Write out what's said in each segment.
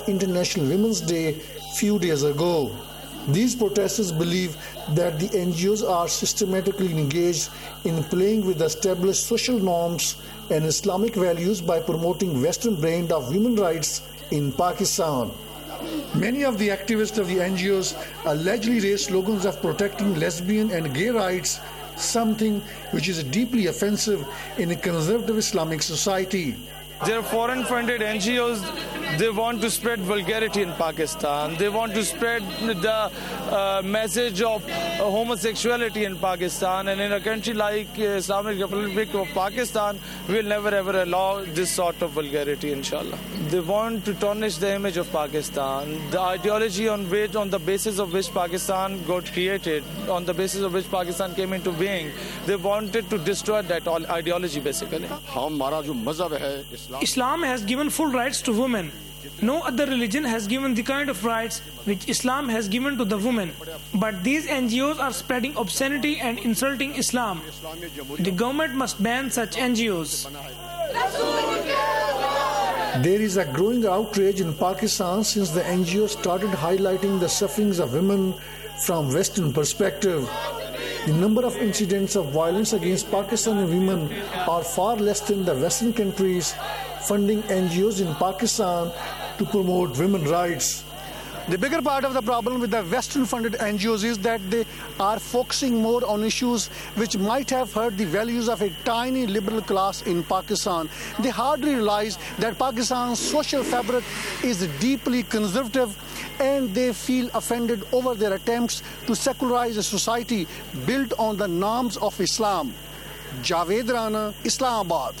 International Women's Day few days ago. These protesters believe that the NGOs are systematically engaged in playing with established social norms and Islamic values by promoting Western brand of human rights in Pakistan. Many of the activists of the NGOs allegedly raise slogans of protecting lesbian and gay rights, something which is deeply offensive in a conservative Islamic society. They're foreign-funded NGOs. They want to spread vulgarity in Pakistan. They want to spread the message of homosexuality in Pakistan. And in a country like Islamic Republic of Pakistan, we'll never ever allow this sort of vulgarity, inshallah. They want to tarnish the image of Pakistan. The ideology on the basis of which Pakistan got created, on the basis of which Pakistan came into being, they wanted to destroy that ideology basically. Islam has given full rights to women. No other religion has given the kind of rights which Islam has given to the women. But these NGOs are spreading obscenity and insulting Islam. The government must ban such NGOs. There is a growing outrage in Pakistan since the NGOs started highlighting the sufferings of women from Western perspective. The number of incidents of violence against Pakistani women are far less than the Western countries funding NGOs in Pakistan to promote women's rights. The bigger part of the problem with the Western-funded NGOs is that they are focusing more on issues which might have hurt the values of a tiny liberal class in Pakistan. They hardly realize that Pakistan's social fabric is deeply conservative, and they feel offended over their attempts to secularize a society built on the norms of Islam. Javed Rana, Islamabad.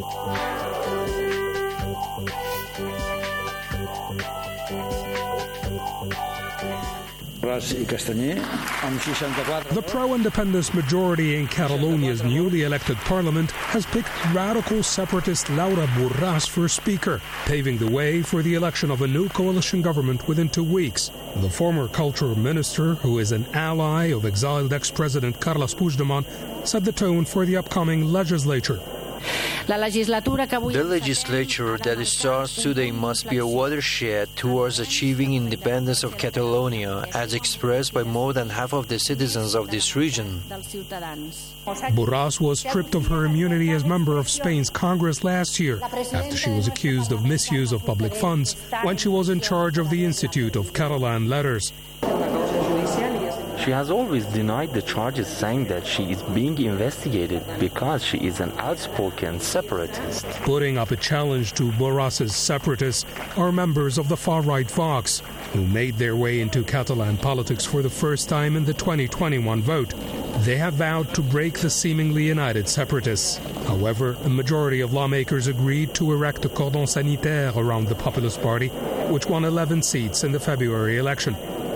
The pro-independence majority in Catalonia's newly elected parliament has picked radical separatist Laura Borràs for speaker, paving the way for the election of a new coalition government within 2 weeks. The former culture minister, who is an ally of exiled ex-president Carles Puigdemont, set the tone for the upcoming legislature. The legislature that starts today must be a watershed towards achieving independence of Catalonia, as expressed by more than half of the citizens of this region. Borràs was stripped of her immunity as member of Spain's Congress last year after she was accused of misuse of public funds when she was in charge of the Institute of Catalan Letters. She has always denied the charges, saying that she is being investigated because she is an outspoken separatist. Putting up a challenge to Borràs's separatists are members of the far-right Vox, who made their way into Catalan politics for the first time in the 2021 vote. They have vowed to break the seemingly united separatists. However, a majority of lawmakers agreed to erect a cordon sanitaire around the Populist Party, which won 11 seats in the February election.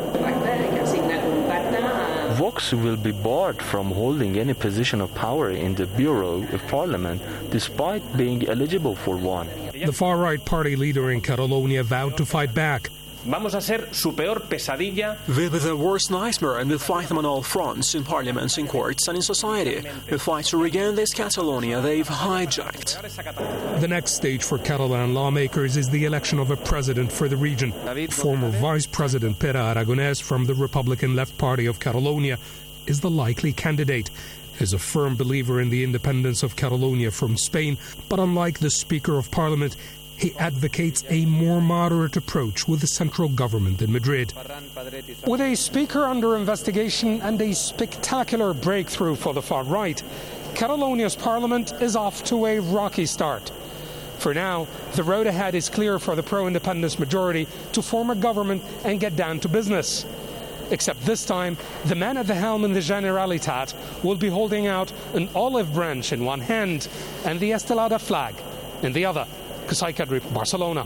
Vox will be barred from holding any position of power in the Bureau of Parliament, despite being eligible for one. The far-right party leader in Catalonia vowed to fight back. Vamos a ser su peor pesadilla. We'll be their worst nightmare, and we'll fight them on all fronts, in parliaments, in courts, and in society. We'll fight to regain this Catalonia they've hijacked. The next stage for Catalan lawmakers is the election of a president for the region. Former Vice President Pere Aragonès from the Republican Left Party of Catalonia is the likely candidate. He is a firm believer in the independence of Catalonia from Spain, but unlike the Speaker of Parliament, he advocates a more moderate approach with the central government in Madrid. With a speaker under investigation and a spectacular breakthrough for the far right, Catalonia's parliament is off to a rocky start. For now, the road ahead is clear for the pro-independence majority to form a government and get down to business. Except this time, the man at the helm in the Generalitat will be holding out an olive branch in one hand and the Estelada flag in the other. Qusay Kadri, Barcelona.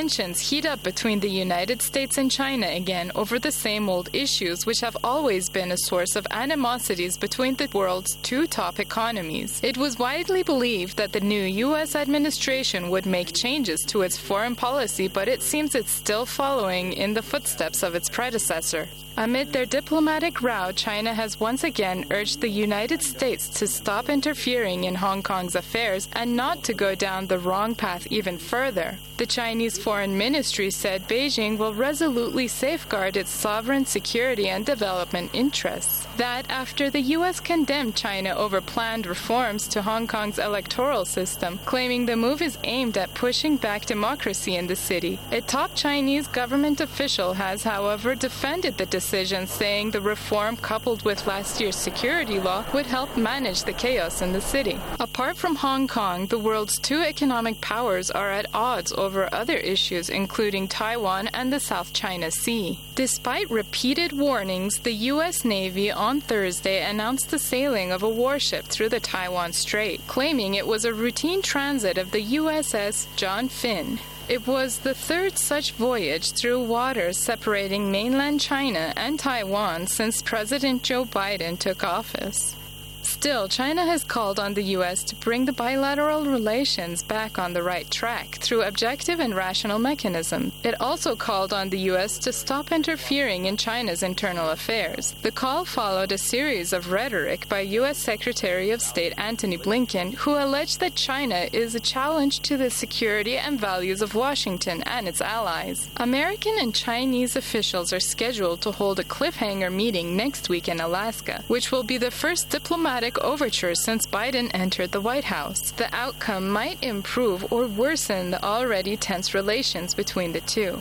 tensions heat up between the United States and China again over the same old issues which have always been a source of animosities between the world's two top economies. It was widely believed that the new U.S. administration would make changes to its foreign policy, but it seems it's still following in the footsteps of its predecessor. Amid their diplomatic row, China has once again urged the United States to stop interfering in Hong Kong's affairs and not to go down the wrong path even further. The Chinese Foreign Ministry said Beijing will resolutely safeguard its sovereign security and development interests. That after the U.S. condemned China over planned reforms to Hong Kong's electoral system, claiming the move is aimed at pushing back democracy in the city. A top Chinese government official has, however, defended the decision, saying the reform coupled with last year's security law would help manage the chaos in the city. Apart from Hong Kong, the world's two economic powers are at odds over other issues, including Taiwan and the South China Sea. Despite repeated warnings, the U.S. Navy on Thursday announced the sailing of a warship through the Taiwan Strait, claiming it was a routine transit of the USS John Finn. It was the third such voyage through waters separating mainland China and Taiwan since President Joe Biden took office. Still, China has called on the U.S. to bring the bilateral relations back on the right track through objective and rational mechanisms. It also called on the U.S. to stop interfering in China's internal affairs. The call followed a series of rhetoric by U.S. Secretary of State Antony Blinken, who alleged that China is a challenge to the security and values of Washington and its allies. American and Chinese officials are scheduled to hold a cliffhanger meeting next week in Alaska, which will be the first diplomatic overture since Biden entered the White House. The outcome might improve or worsen the already tense relations between the two.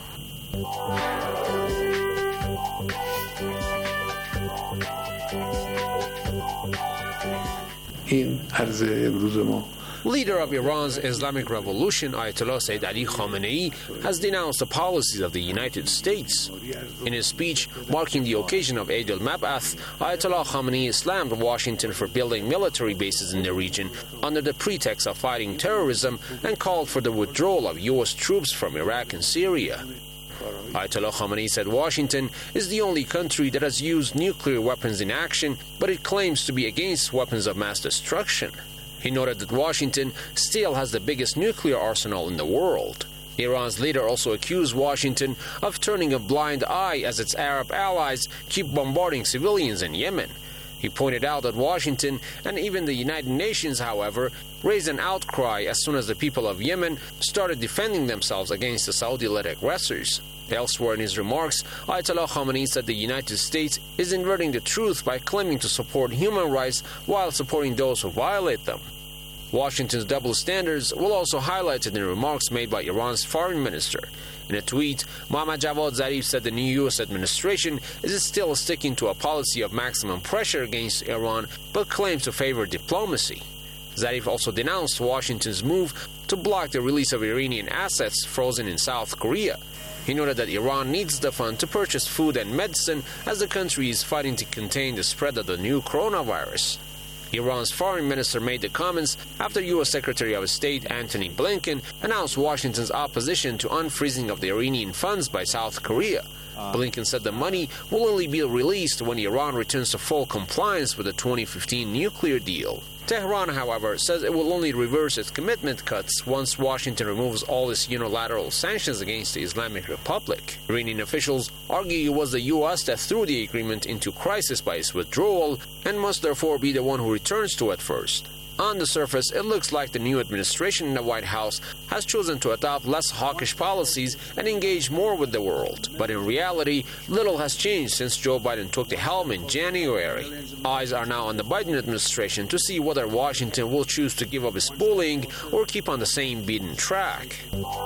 این عرض امروز ما Leader of Iran's Islamic Revolution, Ayatollah Sayyid Ali Khamenei, has denounced the policies of the United States. In his speech marking the occasion of Eid al-Mab'ath, Ayatollah Khamenei slammed Washington for building military bases in the region under the pretext of fighting terrorism and called for the withdrawal of U.S. troops from Iraq and Syria. Ayatollah Khamenei said Washington is the only country that has used nuclear weapons in action, but it claims to be against weapons of mass destruction. He noted that Washington still has the biggest nuclear arsenal in the world. Iran's leader also accused Washington of turning a blind eye as its Arab allies keep bombarding civilians in Yemen. He pointed out that Washington and even the United Nations, however, raised an outcry as soon as the people of Yemen started defending themselves against the Saudi-led aggressors. Elsewhere in his remarks, Ayatollah Khamenei said the United States is inverting the truth by claiming to support human rights while supporting those who violate them. Washington's double standards were also highlighted in remarks made by Iran's foreign minister. In a tweet, Mohammad Javad Zarif said the new U.S. administration is still sticking to a policy of maximum pressure against Iran, but claims to favor diplomacy. Zarif also denounced Washington's move to block the release of Iranian assets frozen in South Korea. He noted that Iran needs the fund to purchase food and medicine as the country is fighting to contain the spread of the new coronavirus. Iran's foreign minister made the comments after U.S. Secretary of State Antony Blinken announced Washington's opposition to unfreezing of the Iranian funds by South Korea. Blinken said the money will only be released when Iran returns to full compliance with the 2015 nuclear deal. Tehran, however, says it will only reverse its commitment cuts once Washington removes all its unilateral sanctions against the Islamic Republic. Iranian officials argue it was the U.S. that threw the agreement into crisis by its withdrawal and must therefore be the one who returns to it first. On the surface, it looks like the new administration in the White House has chosen to adopt less hawkish policies and engage more with the world. But in reality, little has changed since Joe Biden took the helm in January. Eyes are now on the Biden administration to see whether Washington will choose to give up its bullying or keep on the same beaten track.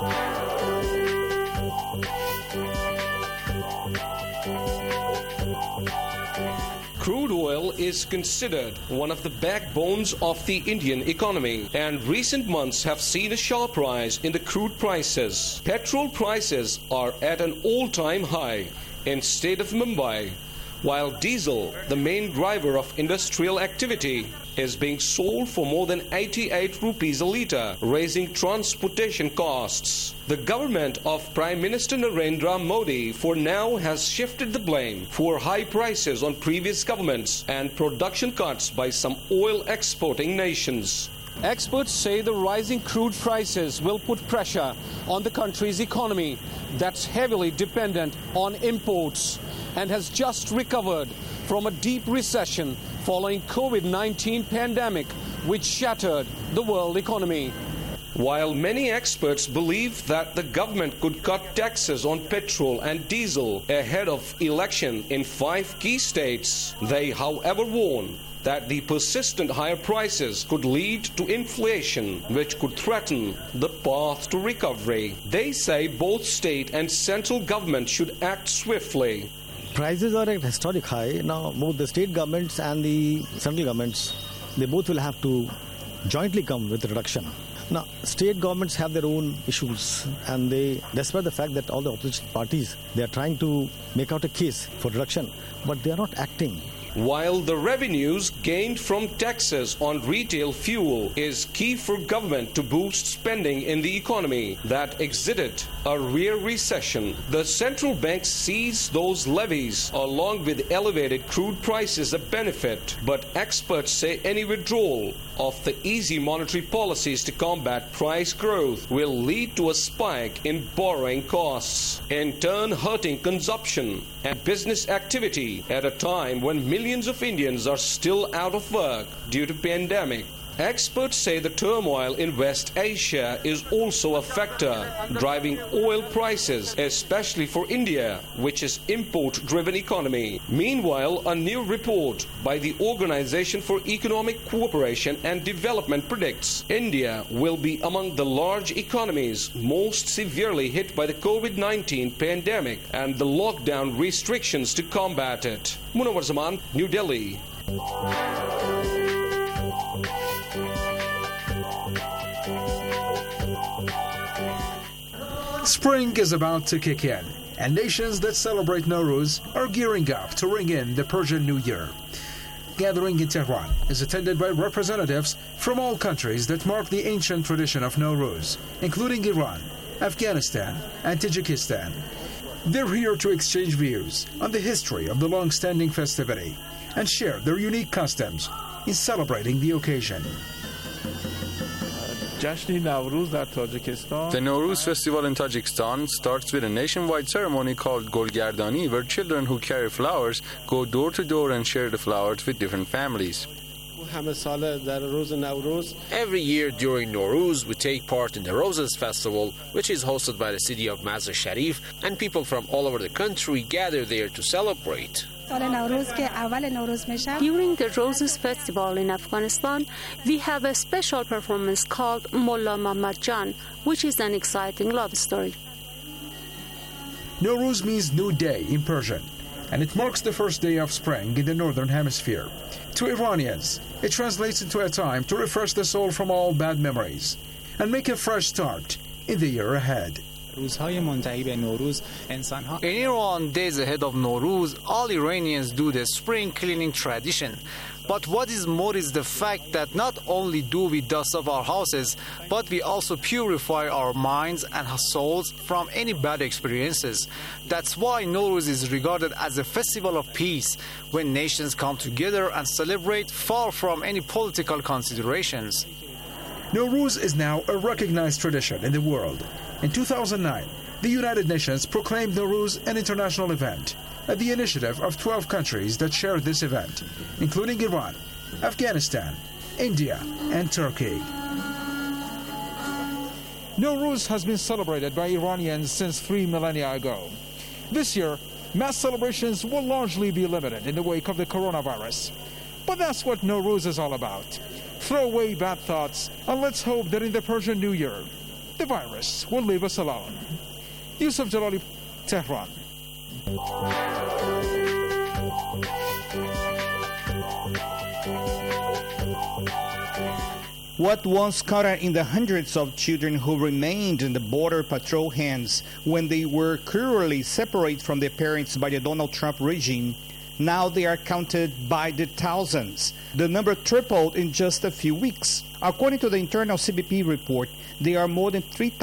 Crude oil is considered one of the backbones of the Indian economy, and recent months have seen a sharp rise in the crude prices. Petrol prices are at an all-time high in state of Mumbai, while diesel, the main driver of industrial activity, is being sold for more than 88 rupees a litre, raising transportation costs. The government of Prime Minister Narendra Modi for now has shifted the blame for high prices on previous governments and production cuts by some oil exporting nations. Experts say the rising crude prices will put pressure on the country's economy that's heavily dependent on imports and has just recovered from a deep recession following COVID-19 pandemic, which shattered the world economy. While many experts believe that the government could cut taxes on petrol and diesel ahead of election in 5 key states, they, however, warn that the persistent higher prices could lead to inflation, which could threaten the path to recovery. They say both state and central government should act swiftly. Prices are at historic high. Now, both the state governments and the central governments, they both will have to jointly come with reduction. Now, state governments have their own issues, and they, despite the fact that all the opposition parties, they are trying to make out a case for reduction, but they are not acting. While the revenues gained from taxes on retail fuel is key for government to boost spending in the economy that exited a rear recession, the central bank sees those levies along with elevated crude prices a benefit. But experts say any withdrawal of the easy monetary policies to combat price growth will lead to a spike in borrowing costs, in turn hurting consumption and business activity at a time when millions of Indians are still out of work due to pandemic. Experts say the turmoil in West Asia is also a factor driving oil prices, especially for India, which is import-driven economy. Meanwhile, a new report by the Organization for Economic Cooperation and Development predicts India will be among the large economies most severely hit by the COVID-19 pandemic and the lockdown restrictions to combat it. Munawar Zaman, New Delhi. Spring is about to kick in, and nations that celebrate Nowruz are gearing up to ring in the Persian New Year. Gathering in Tehran is attended by representatives from all countries that mark the ancient tradition of Nowruz, including Iran, Afghanistan, and Tajikistan. They're here to exchange views on the history of the long-standing festivity and share their unique customs in celebrating the occasion. The Nowruz festival in Tajikistan starts with a nationwide ceremony called Golgardani, where children who carry flowers go door to door and share the flowers with different families. Every year during Nowruz, we take part in the Roses Festival, which is hosted by the city of Mazar Sharif, and people from all over the country gather there to celebrate. During the Roses Festival in Afghanistan, we have a special performance called Mullah Muhammad Jan, which is an exciting love story. Nowruz means new day in Persian, and it marks the first day of spring in the northern hemisphere. To Iranians, it translates into a time to refresh the soul from all bad memories and make a fresh start in the year ahead. In Iran, days ahead of Nowruz, all Iranians do the spring cleaning tradition. But what is more is the fact that not only do we dust off our houses, but we also purify our minds and our souls from any bad experiences. That's why Nowruz is regarded as a festival of peace, when nations come together and celebrate far from any political considerations. Nowruz is now a recognized tradition in the world. In 2009, the United Nations proclaimed Nowruz an international event at the initiative of 12 countries that share this event, including Iran, Afghanistan, India, and Turkey. Nowruz has been celebrated by Iranians since 3 millennia ago. This year, mass celebrations will largely be limited in the wake of the coronavirus. But that's what Nowruz is all about. Throw away bad thoughts, and let's hope that in the Persian New Year, the virus will leave us alone. Yusuf Jalali, Tehran. What once counted in the hundreds of children who remained in the border patrol hands when they were cruelly separated from their parents by the Donald Trump regime Now they are counted by the thousands. The number tripled in just a few weeks. According to the internal CBP report, there are more than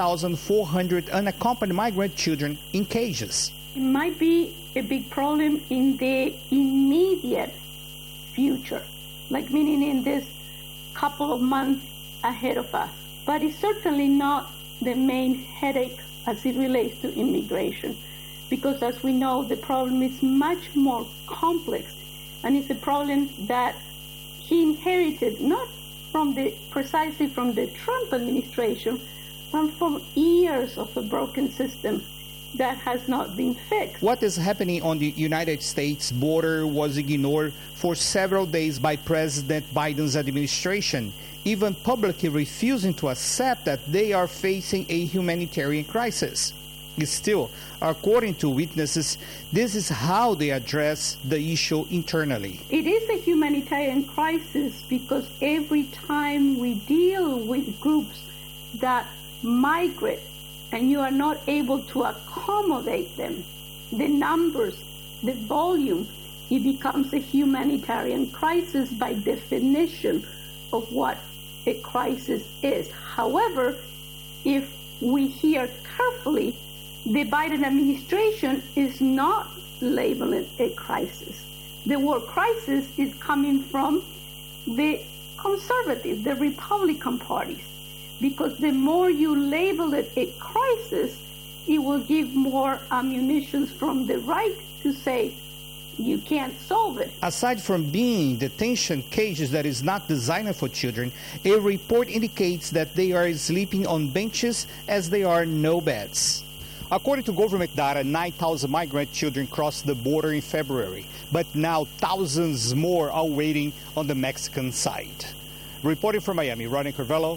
3,400 unaccompanied migrant children in cages. It might be a big problem in the immediate future, like meaning in this couple of months ahead of us. But it's certainly not the main headache as it relates to immigration, because as we know, the problem is much more complex, and it's a problem that he inherited not precisely from the Trump administration, but from years of a broken system that has not been fixed. What is happening on the United States border was ignored for several days by President Biden's administration, even publicly refusing to accept that they are facing a humanitarian crisis. Still, according to witnesses, this is how they address the issue internally. It is a humanitarian crisis because every time we deal with groups that migrate and you are not able to accommodate them, the numbers, the volume, it becomes a humanitarian crisis by definition of what a crisis is. However, if we hear carefully, the Biden administration is not labeling a crisis. The word crisis is coming from the conservatives, the Republican parties, because the more you label it a crisis, it will give more ammunition from the right to say you can't solve it. Aside from being detention cages that is not designed for children, a report indicates that they are sleeping on benches as there are no beds. According to government data, 9,000 migrant children crossed the border in February, but now thousands more are waiting on the Mexican side. Reporting from Miami, Ronnie Carvello.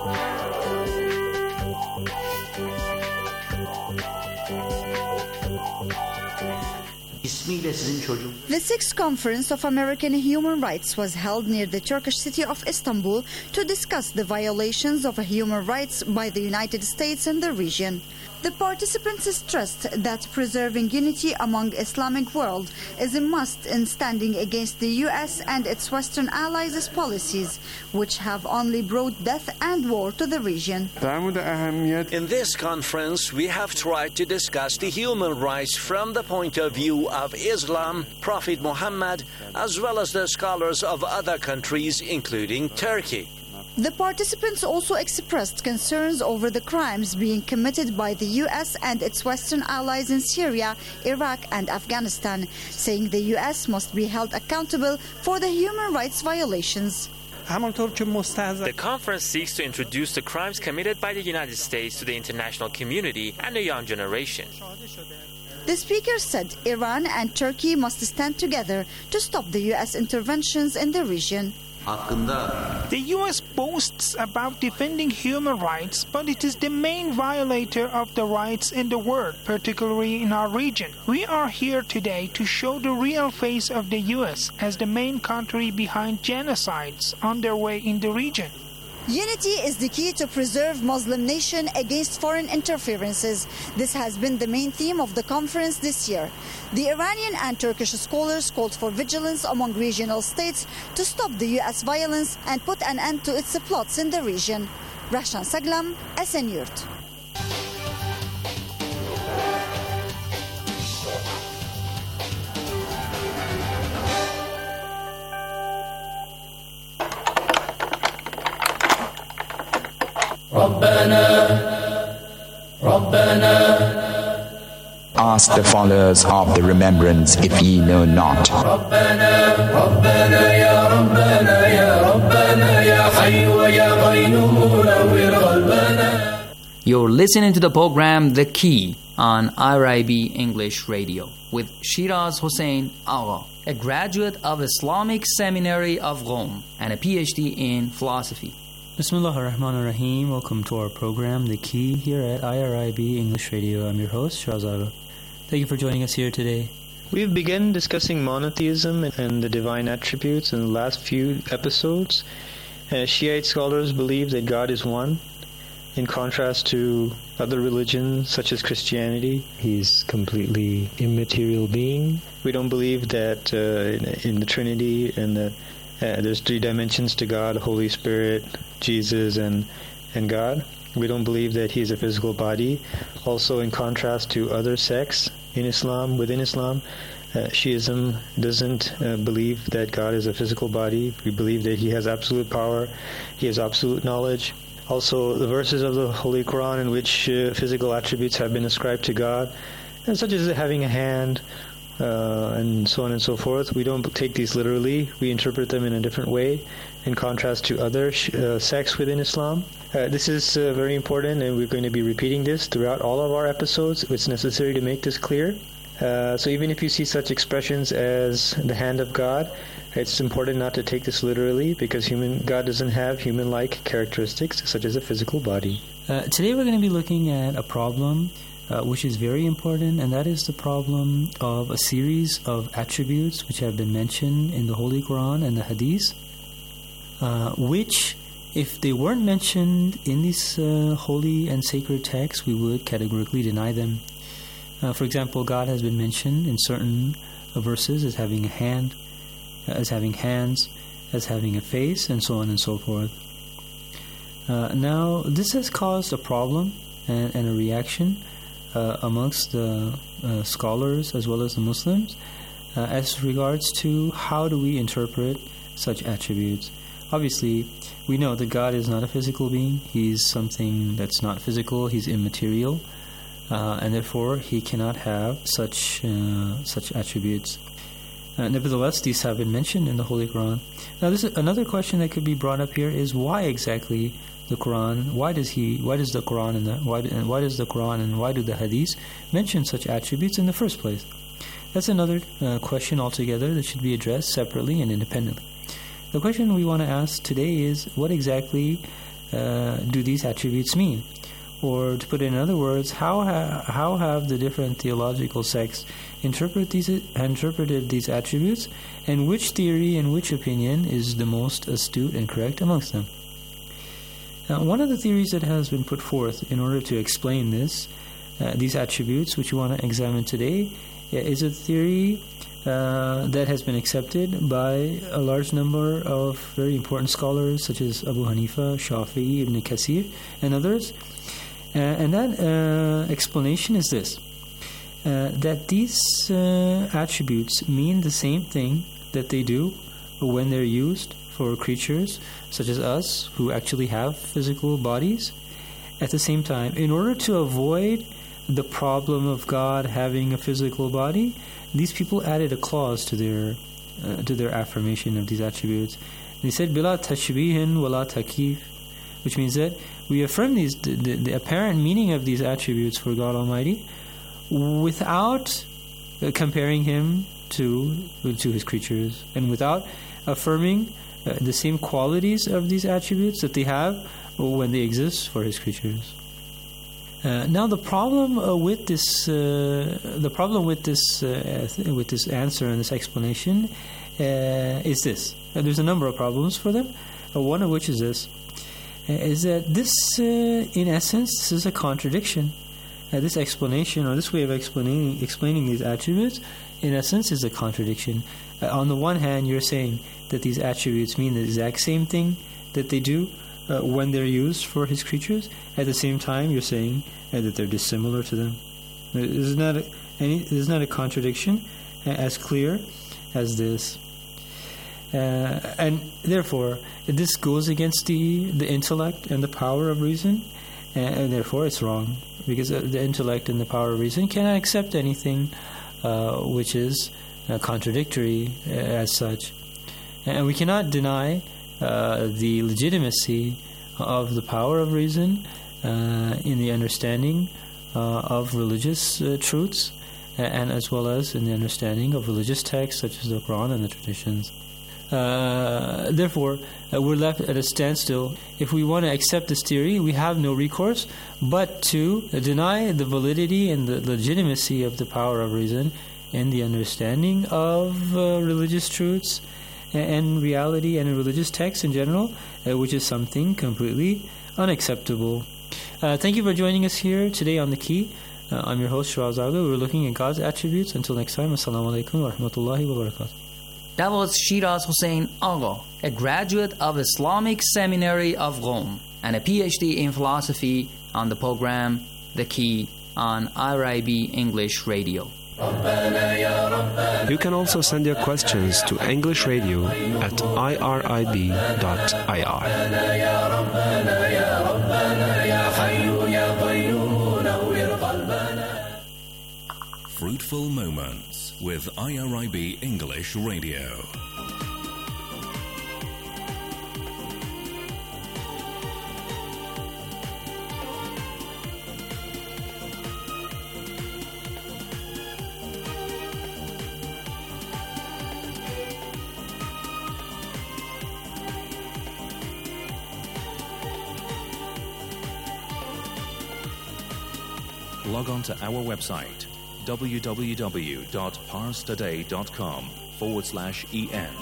The sixth conference of American human rights was held near the Turkish city of Istanbul to discuss the violations of human rights by the United States and the region. The participants stressed that preserving unity among Islamic world is a must in standing against the U.S. and its Western allies' policies, which have only brought death and war to the region. In this conference, we have tried to discuss the human rights from the point of view of Islam, Prophet Muhammad, as well as the scholars of other countries, including Turkey. The participants also expressed concerns over the crimes being committed by the U.S. and its Western allies in Syria, Iraq and Afghanistan, saying the U.S. must be held accountable for the human rights violations. The conference seeks to introduce the crimes committed by the United States to the international community and the young generation. The speaker said Iran and Turkey must stand together to stop the U.S. interventions in the region. The U.S. boasts about defending human rights, but it is the main violator of the rights in the world, particularly in our region. We are here today to show the real face of the U.S. as the main country behind genocides underway in the region. Unity is the key to preserve Muslim nation against foreign interferences. This has been the main theme of the conference this year. The Iranian and Turkish scholars called for vigilance among regional states to stop the U.S. violence and put an end to its plots in the region. Rahshan Saglam, Esenyurt. Ask the followers of the remembrance if ye know not. You're listening to the program The Key on IRIB English Radio with Shiraz Hossein Agha, a graduate of Islamic Seminary of Rome and a PhD in philosophy. Bismillah ar-Rahman ar-Rahim. Welcome to our program, The Key, here at IRIB English Radio. I'm your host, Shiraz Agha. Thank you for joining us here today. We've begun discussing monotheism and the divine attributes in the last few episodes. Shiite scholars believe that God is one. In contrast to other religions, such as Christianity, he's completely immaterial being. We don't believe that in the Trinity and that there's 3 dimensions to God: Holy Spirit, Jesus, and God. We don't believe that he is a physical body. Also, in contrast to other sects in Islam, within Islam, Shiism doesn't believe that God is a physical body. We believe that he has absolute power, he has absolute knowledge. Also, the verses of the Holy Quran in which physical attributes have been ascribed to God, and such as having a hand, and so on and so forth, we don't take these literally. We interpret them in a different way, in contrast to other sects within Islam. This is very important, and we're going to be repeating this throughout all of our episodes. It's necessary to make this clear. So even if you see such expressions as the hand of God, it's important not to take this literally, because God doesn't have human-like characteristics such as a physical body. Today we're going to be looking at a problem which is very important, and that is the problem of a series of attributes which have been mentioned in the Holy Quran and the Hadith, which, if they weren't mentioned in these holy and sacred texts, we would categorically deny them. For example, God has been mentioned in certain verses as having a hand, as having hands, as having a face, and so on and so forth. Now, this has caused a problem and a reaction amongst the scholars as well as the Muslims as regards to how do we interpret such attributes. Obviously, we know that God is not a physical being. He's something that's not physical. He's immaterial. And therefore he cannot have such attributes. Nevertheless, these have been mentioned in the Holy Quran. Now, this is another question that could be brought up here: is why exactly the Quran? Why does the Quran and why do the Hadiths mention such attributes in the first place? That's another question altogether that should be addressed separately and independently. The question we want to ask today is: what exactly do these attributes mean? Or to put it in other words, how have the different theological sects interpreted these attributes, and which theory and which opinion is the most astute and correct amongst them? Now, one of the theories that has been put forth in order to explain these attributes, which we want to examine today, is a theory that has been accepted by a large number of very important scholars such as Abu Hanifa, Shafi'i, Ibn Kathir, and others. And that explanation is this: that these attributes mean the same thing that they do when they're used for creatures such as us, who actually have physical bodies. At the same time, in order to avoid the problem of God having a physical body, these people added a clause to their affirmation of these attributes. They said, "Bila tashbihin wala takif," which means that we affirm the apparent meaning of these attributes for God Almighty without comparing Him to His creatures, and without affirming the same qualities of these attributes that they have when they exist for His creatures. Now, the problem with this answer and this explanation is this. There's a number of problems for them. One of which is this: is that this, in essence, this is a contradiction. This explanation, or this way of explaining these attributes, in essence, is a contradiction. On the one hand, you're saying that these attributes mean the exact same thing that they do when they're used for His creatures. At the same time, you're saying that they're dissimilar to them. There's not a contradiction as clear as this. And therefore, this goes against the intellect and the power of reason, and therefore it's wrong, because the intellect and the power of reason cannot accept anything which is contradictory as such. And we cannot deny the legitimacy of the power of reason in the understanding of religious truths, and as well as in the understanding of religious texts such as the Quran and the traditions. Therefore, we're left at a standstill. If we want to accept this theory, we have no recourse but to deny the validity and the legitimacy of the power of reason in the understanding of religious truths and reality and religious texts in general, which is something completely unacceptable Thank you for joining us here today on The Key. I'm your host, Shiraz Aga. We're looking at God's attributes. Until next time, Assalamu alaikum wa rahmatullahi wa barakatuh. That was Shiraz Hossein Agha, a graduate of Islamic Seminary of Rome and a PhD in philosophy, on the program The Key on IRIB English Radio. You can also send your questions to English Radio at irib.ir. Fruitful Moments with IRIB English Radio. Log on to our website www.parstoday.com/en.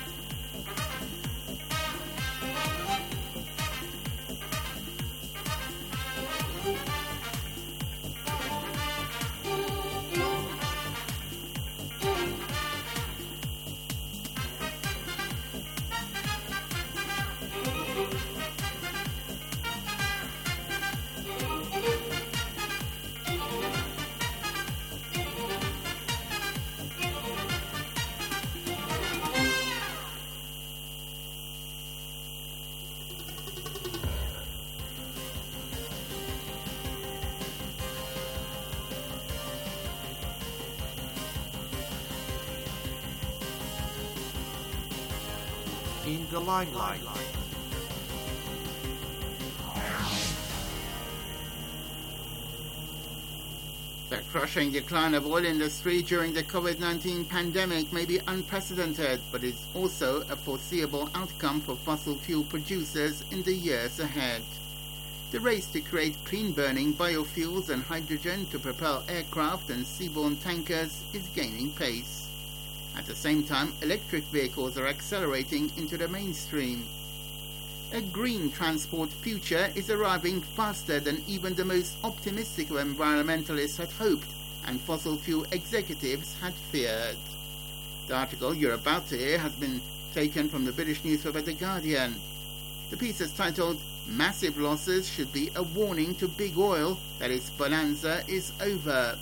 In the limelight. The crushing decline of oil industry during the COVID-19 pandemic may be unprecedented, but is also a foreseeable outcome for fossil fuel producers in the years ahead. The race to create clean-burning biofuels and hydrogen to propel aircraft and seaborne tankers is gaining pace. At the same time, electric vehicles are accelerating into the mainstream. A green transport future is arriving faster than even the most optimistic of environmentalists had hoped and fossil fuel executives had feared. The article you're about to hear has been taken from the British newspaper The Guardian. The piece is titled, "Massive Losses Should Be a Warning to Big Oil That Its Bonanza is Over."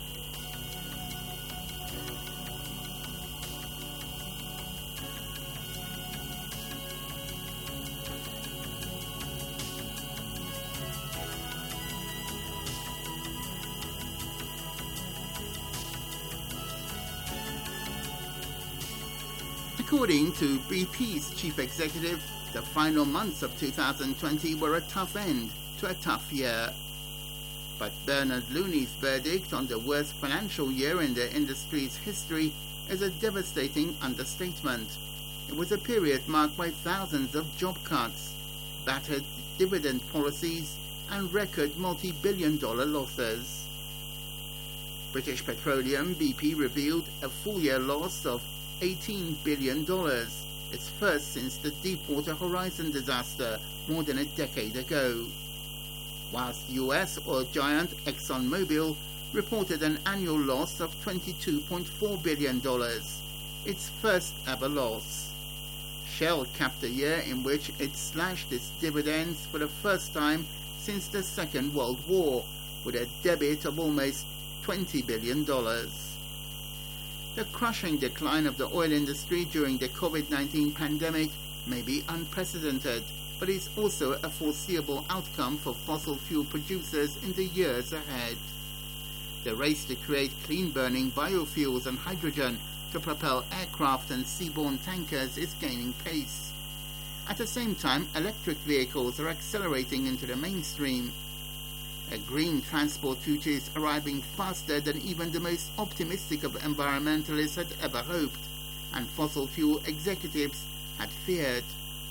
According to BP's chief executive, the final months of 2020 were a tough end to a tough year. But Bernard Looney's verdict on the worst financial year in the industry's history is a devastating understatement. It was a period marked by thousands of job cuts, battered dividend policies, and record multi-billion-dollar losses. British Petroleum, BP, revealed a full-year loss of $18 billion, its first since the Deepwater Horizon disaster more than a decade ago. Whilst US oil giant ExxonMobil reported an annual loss of $22.4 billion, its first ever loss. Shell capped a year in which it slashed its dividends for the first time since the Second World War, with a debit of almost $20 billion. The crushing decline of the oil industry during the COVID-19 pandemic may be unprecedented, but is also a foreseeable outcome for fossil fuel producers in the years ahead. The race to create clean-burning biofuels and hydrogen to propel aircraft and seaborne tankers is gaining pace. At the same time, electric vehicles are accelerating into the mainstream. A green transport future is arriving faster than even the most optimistic of environmentalists had ever hoped, and fossil fuel executives had feared.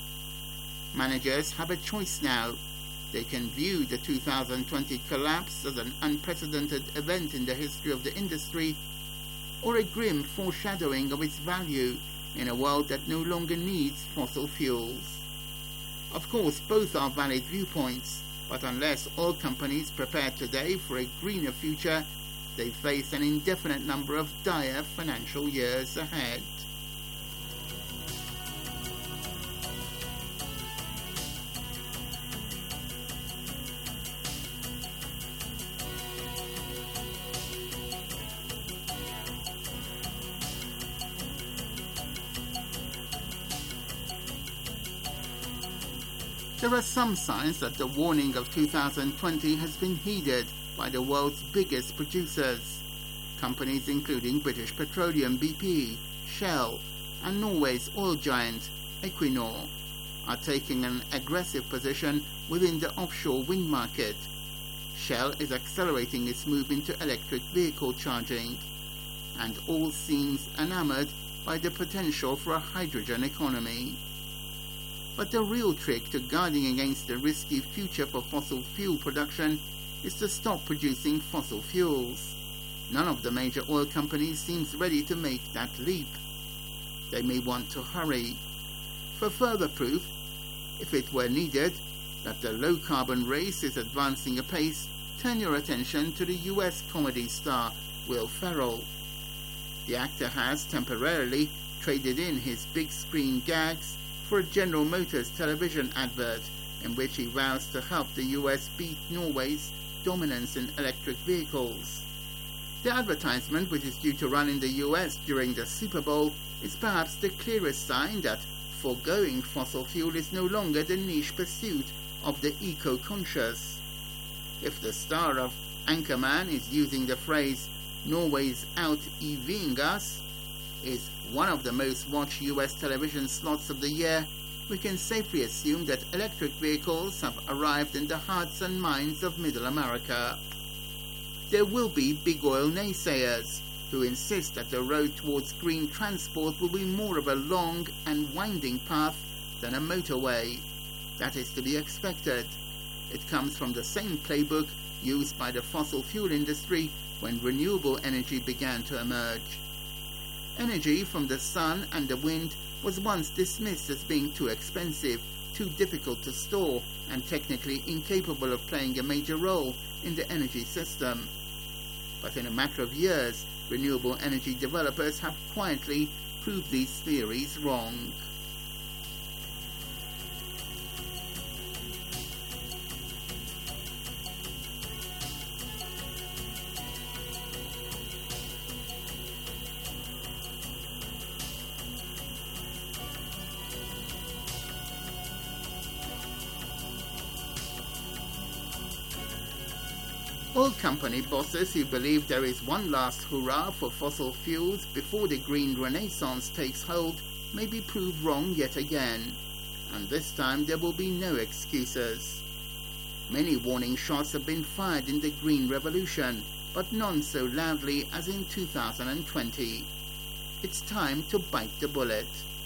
Managers have a choice now. They can view the 2020 collapse as an unprecedented event in the history of the industry, or a grim foreshadowing of its value in a world that no longer needs fossil fuels. Of course, both are valid viewpoints, But unless oil companies prepare today for a greener future, they face an indefinite number of dire financial years ahead. There are some signs that the warning of 2020 has been heeded by the world's biggest producers. Companies including British Petroleum BP, Shell, and Norway's oil giant Equinor are taking an aggressive position within the offshore wind market. Shell is accelerating its move into electric vehicle charging, and all seems enamored by the potential for a hydrogen economy. But the real trick to guarding against the risky future for fossil fuel production is to stop producing fossil fuels. None of the major oil companies seems ready to make that leap. They may want to hurry. For further proof, if it were needed, that the low-carbon race is advancing apace, turn your attention to the US comedy star Will Ferrell. The actor has temporarily traded in his big-screen gags for a General Motors television advert in which he vows to help the US beat Norway's dominance in electric vehicles. The advertisement, which is due to run in the US during the Super Bowl, is perhaps the clearest sign that foregoing fossil fuel is no longer the niche pursuit of the eco-conscious. If the star of Anchorman is using the phrase "Norway's out EVing us," is one of the most watched US television slots of the year, we can safely assume that electric vehicles have arrived in the hearts and minds of Middle America. There will be big oil naysayers who insist that the road towards green transport will be more of a long and winding path than a motorway. That is to be expected. It comes from the same playbook used by the fossil fuel industry when renewable energy began to emerge. Energy from the sun and the wind was once dismissed as being too expensive, too difficult to store, and technically incapable of playing a major role in the energy system. But in a matter of years, renewable energy developers have quietly proved these theories wrong. Oil company bosses who believe there is one last hurrah for fossil fuels before the green renaissance takes hold may be proved wrong yet again, and this time there will be no excuses. Many warning shots have been fired in the green revolution, but none so loudly as in 2020. It's time to bite the bullet.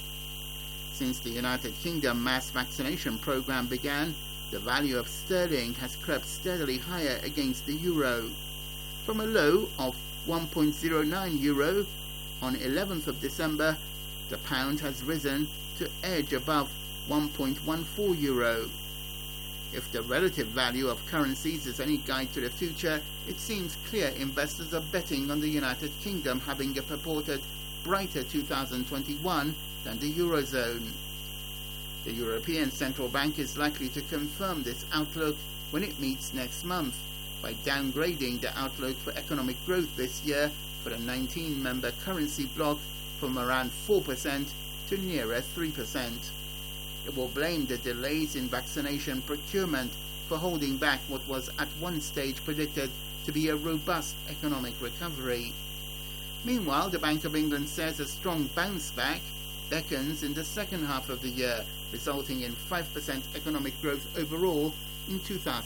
Since the United Kingdom mass vaccination program began, the value of sterling has crept steadily higher against the euro. From a low of 1.09 euro on 11th of December, the pound has risen to edge above 1.14 euro. If the relative value of currencies is any guide to the future, it seems clear investors are betting on the United Kingdom having a purported brighter 2021 than the Eurozone. The European Central Bank is likely to confirm this outlook when it meets next month by downgrading the outlook for economic growth this year for the 19-member currency bloc from around 4% to nearer 3%. It will blame the delays in vaccination procurement for holding back what was at one stage predicted to be a robust economic recovery. Meanwhile, the Bank of England says a strong bounce back beckons in the second half of the year, resulting in 5% economic growth overall in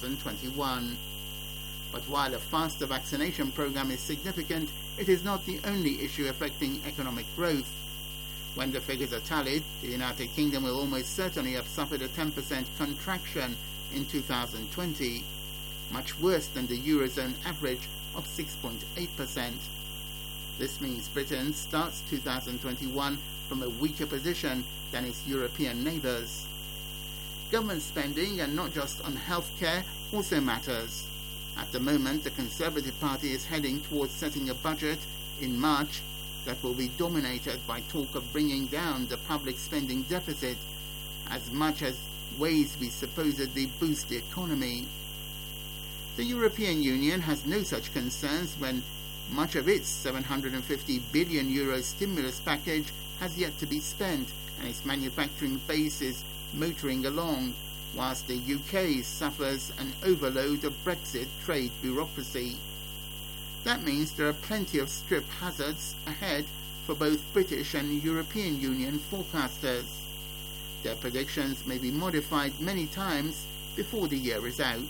2021. But while a faster vaccination program is significant, it is not the only issue affecting economic growth. When the figures are tallied, the United Kingdom will almost certainly have suffered a 10% contraction in 2020, much worse than the Eurozone average of 6.8%. This means Britain starts 2021 from a weaker position than its European neighbours. Government spending, and not just on healthcare, also matters. At the moment, the Conservative Party is heading towards setting a budget in March that will be dominated by talk of bringing down the public spending deficit as much as ways we supposedly boost the economy. The European Union has no such concerns when much of its €750 billion stimulus package has yet to be spent and its manufacturing base is motoring along, whilst the UK suffers an overload of Brexit trade bureaucracy. That means there are plenty of strip hazards ahead for both British and European Union forecasters. Their predictions may be modified many times before the year is out.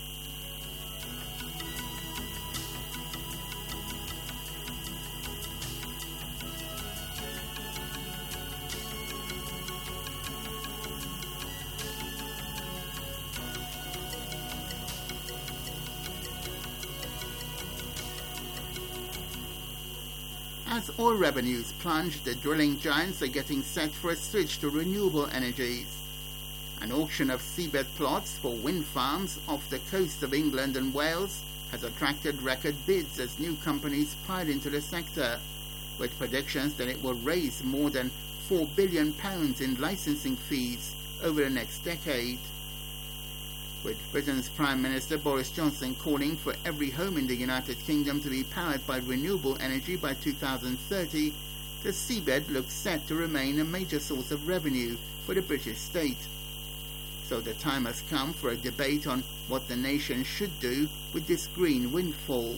As oil revenues plunge, the drilling giants are getting set for a switch to renewable energies. An auction of seabed plots for wind farms off the coast of England and Wales has attracted record bids as new companies pile into the sector, with predictions that it will raise more than £4 billion in licensing fees over the next decade. With Britain's Prime Minister Boris Johnson calling for every home in the United Kingdom to be powered by renewable energy by 2030, the seabed looks set to remain a major source of revenue for the British state. So the time has come for a debate on what the nation should do with this green windfall.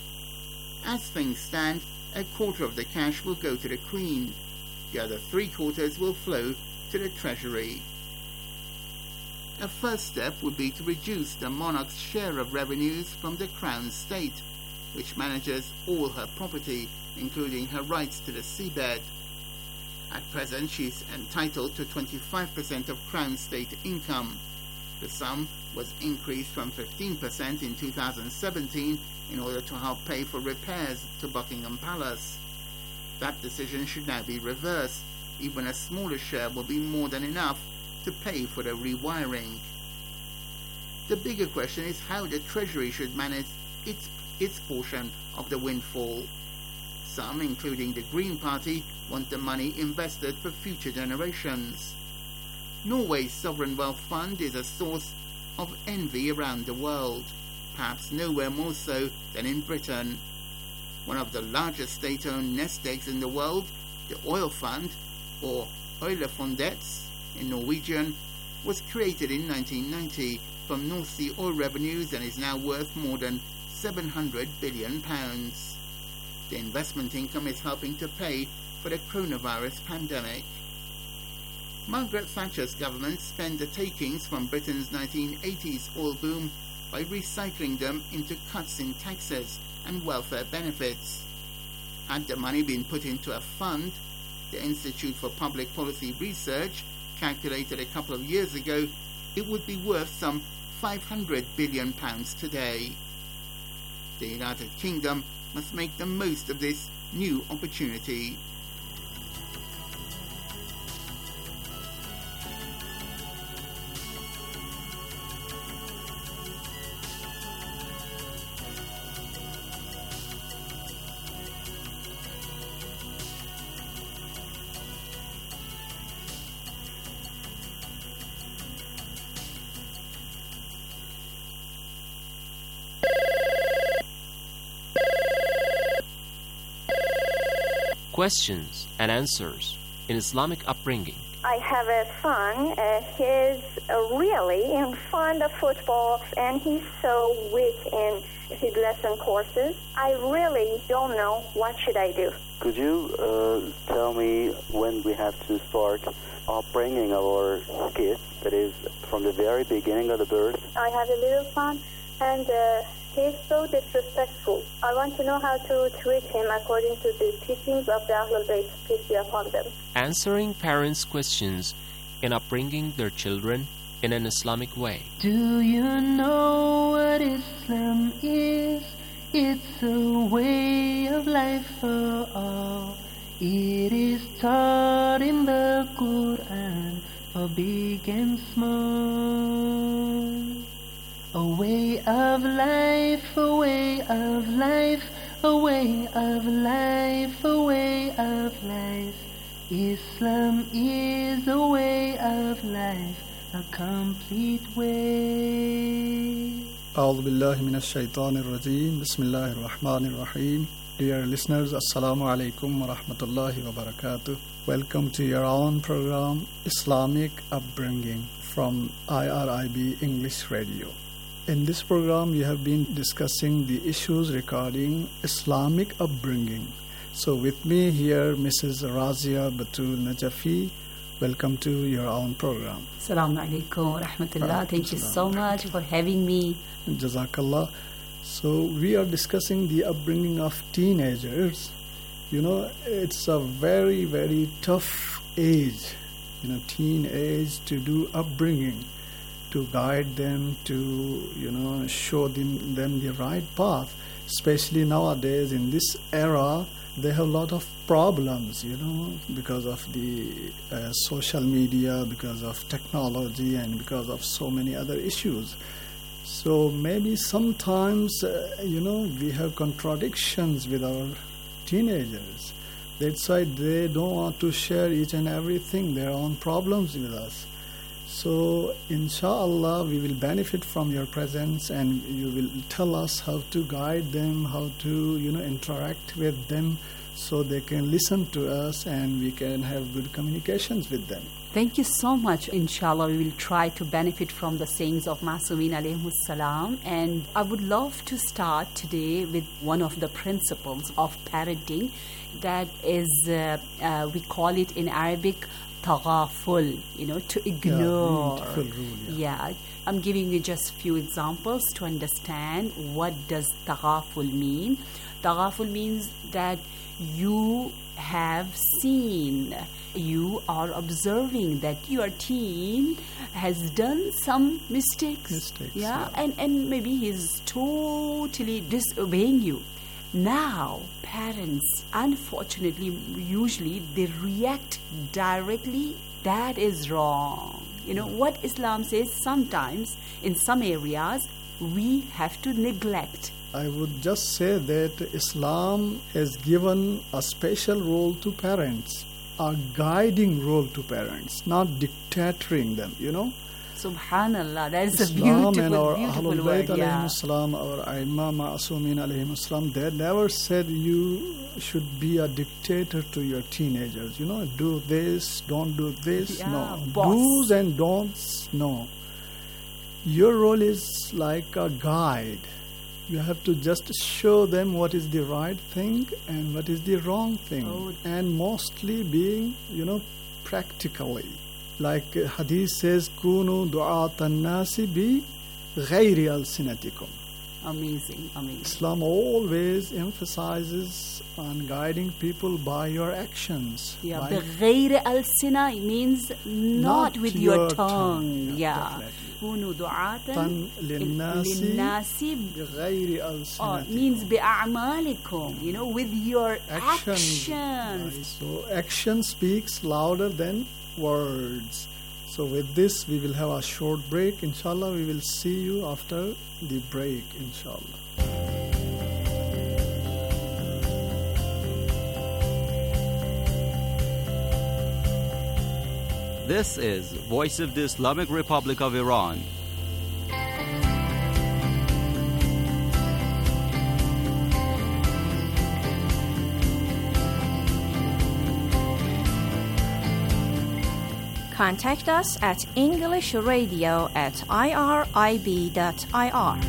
As things stand, a quarter of the cash will go to the Queen. The other 3/4 will flow to the Treasury. A first step would be to reduce the monarch's share of revenues from the Crown State, which manages all her property, including her rights to the seabed. At present, she is entitled to 25% of Crown State income. The sum was increased from 15% in 2017 in order to help pay for repairs to Buckingham Palace. That decision should now be reversed. Even a smaller share will be more than enough to pay for the rewiring. The bigger question is how the Treasury should manage its portion of the windfall. Some, including the Green Party, want the money invested for future generations. Norway's sovereign wealth fund is a source of envy around the world, perhaps nowhere more so than in Britain. One of the largest state-owned nest eggs in the world, the oil fund, or Oljefondet in Norwegian, was created in 1990 from North Sea oil revenues and is now worth more than £700 billion. The investment income is helping to pay for the coronavirus pandemic. Margaret Thatcher's government spent the takings from Britain's 1980s oil boom by recycling them into cuts in taxes and welfare benefits. Had the money been put into a fund, the Institute for Public Policy Research calculated a couple of years ago it would be worth some £500 billion today. The United Kingdom must make the most of this new opportunity. Questions and answers in Islamic upbringing. I have a son. He's really fond of football, and he's so weak in his lesson courses. I really don't know what should I do. Could you tell me when we have to start upbringing our kids, that is, from the very beginning of the birth? I have a little son, and he's so disrespectful. I want to know how to treat him according to the teachings of the Ahlul Bayt, peace be upon them. Answering parents' questions in upbringing their children in an Islamic way. Do you know what Islam is? It's a way of life for all. It is taught in the Quran for big and small. A way of life, a way of life, a way of life, a way of life. Islam is a way of life, a complete way. أعوذ بالله من الشيطان الرجيم بسم الله الرحمن الرحيم. Dear listeners, Assalamu alaikum wa rahmatullahi wa barakatuh. Welcome to your own program, Islamic Upbringing, from IRIB English Radio. In this program, we have been discussing the issues regarding Islamic upbringing. So with me here, Mrs. Razia Batul Najafi. Welcome to your own program. Assalamu alaikum wa rahmatullah. Thank you so much for having me. Jazakallah. So we are discussing the upbringing of teenagers. You know, it's a very, very tough age, teen age, to do upbringing, to guide them, to, show them the right path. Especially nowadays in this era, they have a lot of problems, because of the social media, because of technology, and because of so many other issues. So maybe sometimes, we have contradictions with our teenagers. That's why they don't want to share each and everything, their own problems with us. So, inshallah, we will benefit from your presence, and you will tell us how to guide them, how to, interact with them, so they can listen to us and we can have good communications with them. Thank you so much. Inshallah, we will try to benefit from the sayings of Masumin alayhi salam. And I would love to start today with one of the principles of parenting. That is, we call it in Arabic, taghaful, to ignore. Yeah, beautiful rule, yeah. I'm giving you just few examples to understand what does taghaful mean. Taghaful means that you have seen, you are observing that your teen has done some mistakes. And maybe he's totally disobeying you. Now, parents, unfortunately, usually they react directly. That is wrong. What Islam says, sometimes in some areas we have to neglect. I would just say that Islam has given a special role to parents, a guiding role to parents, not dictating them, Subhanallah, that is Islam a beautiful, and our beautiful Ahlul word. Bayt alayhim salam, our Aimma Ma'asumin alayhim salam, they never said you should be a dictator to your teenagers. Do this, don't do this. No. Boss. Do's and don'ts, no. Your role is like a guide. You have to just show them what is the right thing and what is the wrong thing. And mostly being, practically. Like Hadith says, Kunu du'atan nasi bi ghayri al-sinatikum. Amazing. Islam always emphasizes on guiding people by your actions. Yeah, بغير السنة means not with your tongue. Yeah. كونوا دعاة للناس بغير ألسنتكم. Means بأعمالكم, with your actions. So action speaks louder than words. So with this, we will have a short break. Inshallah, we will see you after the break, inshallah. This is Voice of the Islamic Republic of Iran. Contact us at englishradio@irib.ir.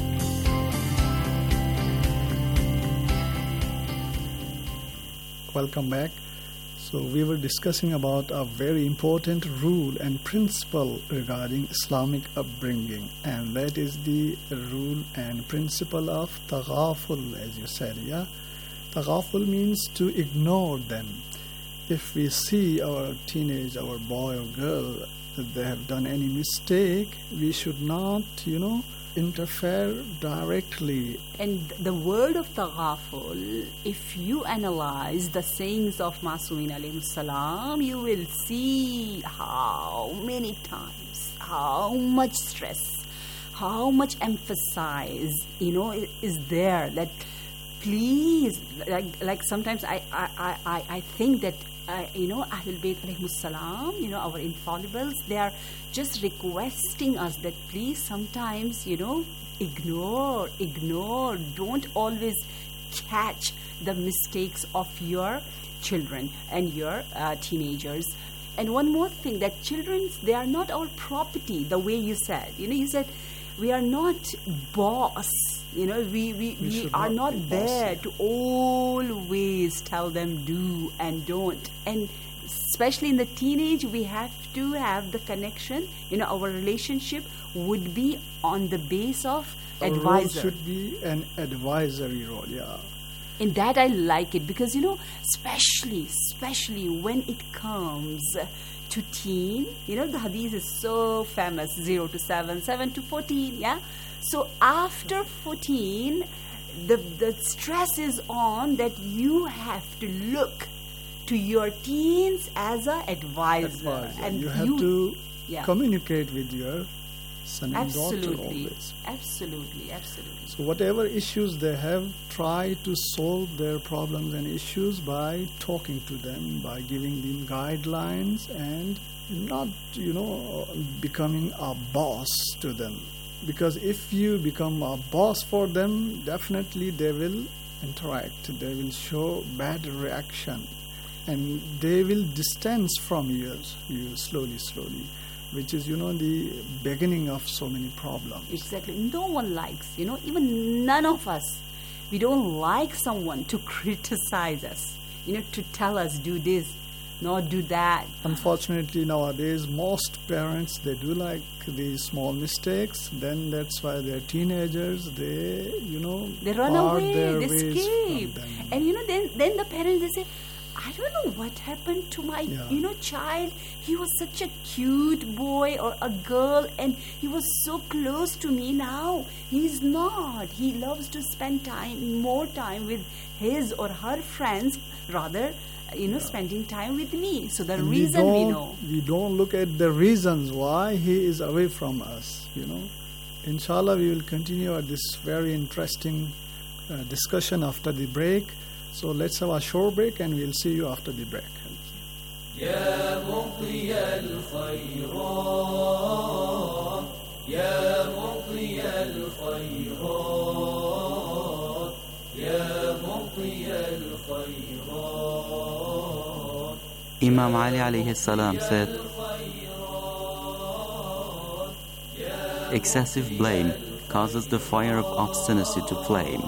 Welcome back. So we were discussing about a very important rule and principle regarding Islamic upbringing, and that is the rule and principle of taghaful, as you said, yeah? Taghaful means to ignore them. If we see our teenage, our boy or girl, that they have done any mistake, we should not, interfere directly. And the word of taghaful, if you analyze the sayings of Masumin alayhi salam, you will see how many times, how much stress, how much emphasis, is there that please, like sometimes I think that, Ahlul Bayt alayhimus salam, our infallibles, they are just requesting us that please sometimes, ignore, don't always catch the mistakes of your children and your teenagers. And one more thing, that children, they are not our property, the way you said. You said we are not boss. We are not there to always tell them do and don't. And especially in the teenage, we have to have the connection. Our relationship would be on the base of advisor. Role should be an advisory role, yeah. In that I like it because, especially when it comes to teen, the hadith is so famous, 0 to 7, 7 to 14, yeah? So after 14, the stress is on that you have to look to your teens as an advisor. And you have to communicate with your son and daughter always. Absolutely. So whatever issues they have, try to solve their problems and issues by talking to them, by giving them guidelines, and not, becoming a boss to them. Because if you become a boss for them, definitely they will interact, they will show bad reaction, and they will distance from you slowly, which is, the beginning of so many problems. Exactly. No one likes, even none of us, we don't like someone to criticize us, to tell us do this, not do that. Unfortunately, nowadays, most parents, they do like these small mistakes. Then that's why they're teenagers, they run away, they ways escape. From them. And, then the parents, they say, I don't know what happened to my, child. He was such a cute boy or a girl, and he was so close to me. Now he's not. He loves to spend more time with his or her friends, rather, spending time with me. So the reason we know. We don't look at the reasons why he is away from us, Inshallah, we will continue at this very interesting discussion after the break. So let's have a short break and we'll see you after the break. يا مقضي الخيرات يا مقضي الخيرات يا مقضي الخيرات. Imam Ali alayhi salam said, excessive blame causes the fire of obstinacy to flame.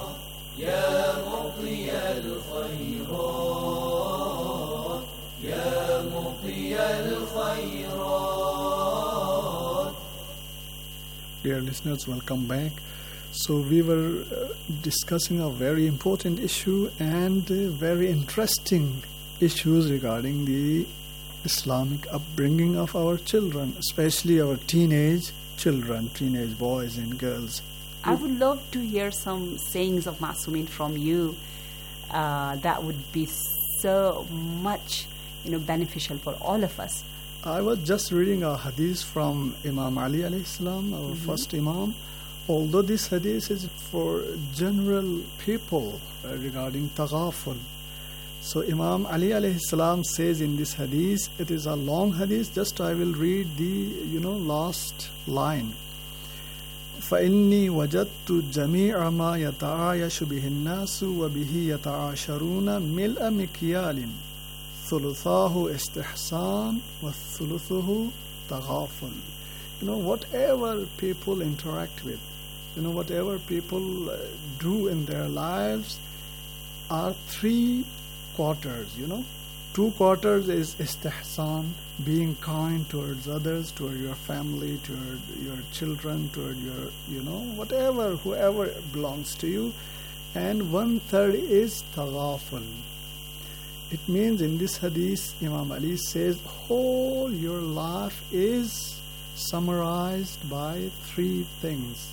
Dear listeners, welcome back. So we were discussing a very important issue and very interesting issues regarding the Islamic upbringing of our children, especially our teenage children, teenage boys and girls. I would love to hear some sayings of Masumin from you. That would be so much, beneficial for all of us. I was just reading a hadith from Imam Ali alayhi salam, our first Imam. Although this hadith is for general people regarding taghaful. So Imam Ali alayhi salam says in this hadith, it is a long hadith, just I will read the, last line. فَإِنِّي وَجَدْتُ جَمِيعَ مَا يَتَعَايَشُ بِهِ النَّاسُ وَبِهِ يَتَعَاشَرُونَ مِلْءَ مِكْيَالٍ ثُلُثَاهُ إِسْتِحْسَانٌ وَثُلُثُهُ تَغَافُلٌ. Whatever people interact with, whatever people do in their lives are 3 quarters, 2 quarters is istihsan, being kind towards others, toward your family, toward your children, toward your, whatever, whoever belongs to you. And 1/3 is taghaful. It means in this hadith, Imam Ali says, whole your life is summarized by 3 things.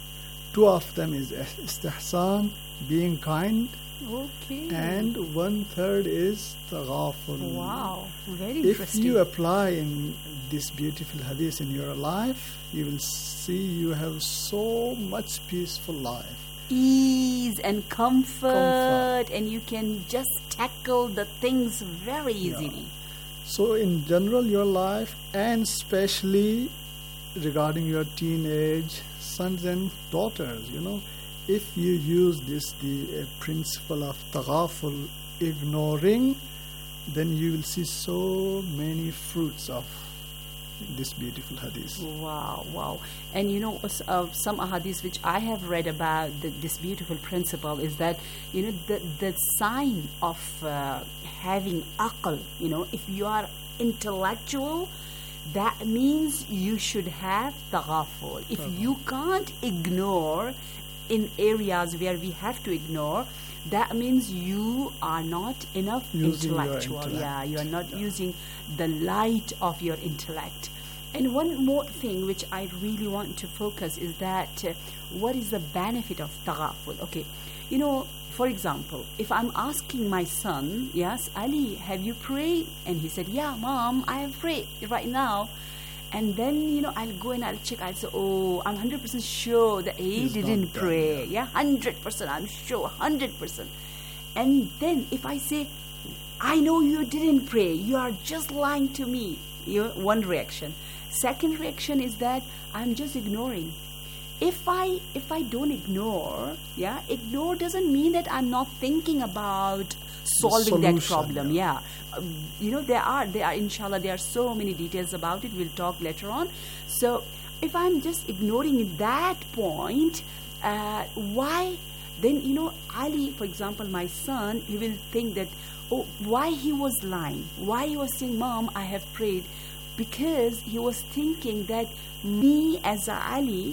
Two of them is istihsan, being kind, Okay. and 1/3 is taghaful. Wow, very If interesting. you apply in this beautiful hadith in your life, you will see you have so much peaceful life. Ease and comfort, and you can just tackle the things very easily. So in general, your life, and especially regarding your teenage sons and daughters, if you use the principle of taghaful, ignoring, then you will see so many fruits of this beautiful hadith. Wow. And some hadiths which I have read about this beautiful principle is that, the sign of having aql, if you are intellectual, that means you should have taghaful. If you can't ignore in areas where we have to ignore, that means you are not enough Using your intellectual. intellect. Yeah, you are not using the light of your intellect. And one more thing which I really want to focus is that what is the benefit of taghaful? Okay, for example, if I'm asking my son, yes, Ali, have you prayed? And he said, yeah, Mom, I have prayed right now. And then, I'll go and I'll check. I'll say, oh, I'm 100% sure that he He's didn't not done, pray. Yeah, 100%, I'm sure, 100%. And then if I say, I know you didn't pray, you are just lying to me. One reaction. Second reaction is that I'm just ignoring. If I don't ignore, ignore doesn't mean that I'm not thinking about solving that problem. Yeah. There are inshallah, there are so many details about it. We'll talk later on. So if I'm just ignoring that point, why then, Ali, for example, my son, he will think that, why he was lying, why he was saying, Mom, I have prayed, because he was thinking that me as a Ali,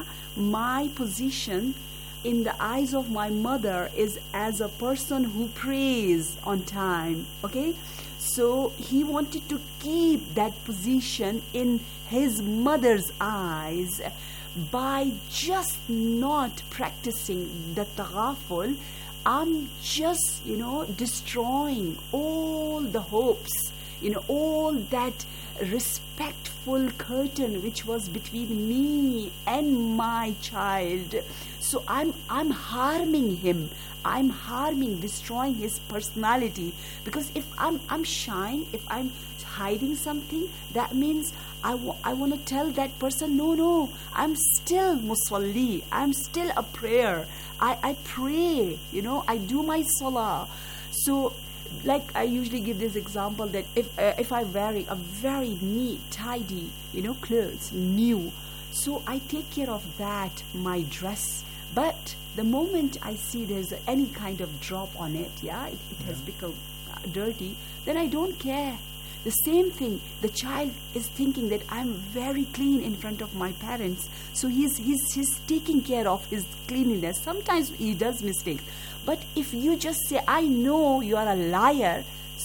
my position in the eyes of my mother is as a person who prays on time. Okay, so he wanted to keep that position in his mother's eyes by just not practicing the taghaful. I'm just destroying all the hopes, all that respectful curtain which was between me and my child. So I'm harming him. I'm destroying his personality, because if I'm shying, if I'm hiding something, that means I want to tell that person, no, I'm still musalli, I'm still a prayer. I pray, I do my salah. So like I usually give this example that if I'm wearing a very neat, tidy, clothes, new, so I take care of that, my dress. But the moment I see there's any kind of drop on it, it has become dirty, then I don't care. The same thing, the child is thinking that I'm very clean in front of my parents, so he's taking care of his cleanliness. Sometimes he does mistakes, but if you just say, I know you are a liar,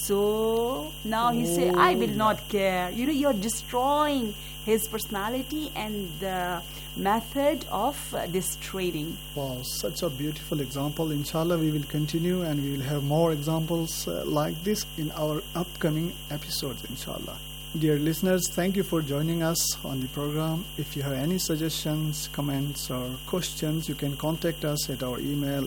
so now he say, I will not care. You're destroying his personality and the method of this training. Wow, such a beautiful example. Inshallah, we will continue and we will have more examples like this in our upcoming episodes, inshallah. Dear listeners, thank you for joining us on the program. If you have any suggestions, comments or questions, you can contact us at our email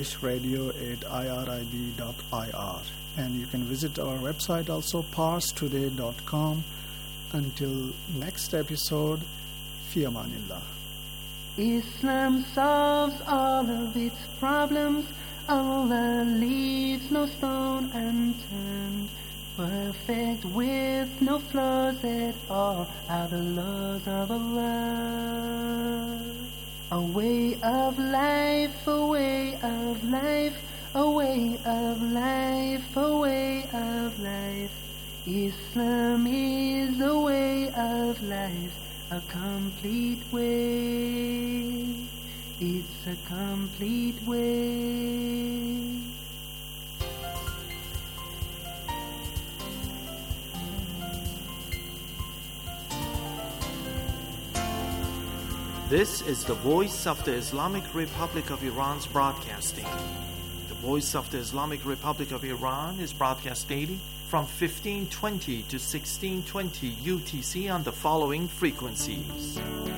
englishradio@irib.ir, and you can visit our website also, parstoday.com. Until next episode, fi amanillah. Islam solves all of its problems. Allah leaves no stone unturned. Perfect with no flaws at all, are the laws of Allah. A way of life, a way of life, a way of life, a way of life. Islam is a way of life, a complete way. It's a complete way. This is the Voice of the Islamic Republic of Iran's broadcasting. The Voice of the Islamic Republic of Iran is broadcast daily from 1520 to 1620 UTC on the following frequencies.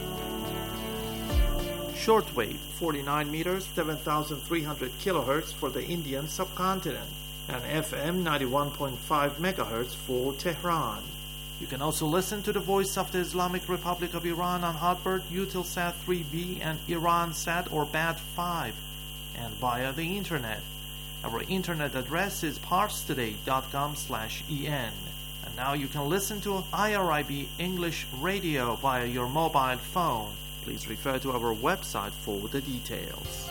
Shortwave 49 meters, 7,300 kilohertz for the Indian subcontinent, and FM 91.5 megahertz for Tehran. You can also listen to the Voice of the Islamic Republic of Iran on Hotbird, Eutelsat 3B, and Iransat or BAT5, and via the internet. Our internet address is parstoday.com/en. And now you can listen to IRIB English Radio via your mobile phone. Please refer to our website for the details.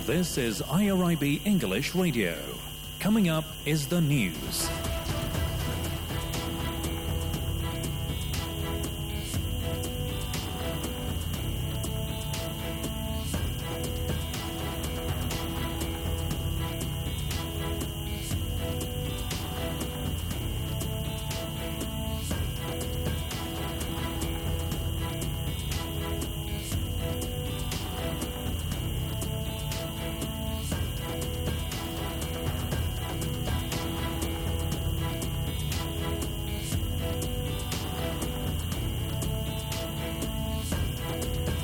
This is IRIB English Radio. Coming up is the news.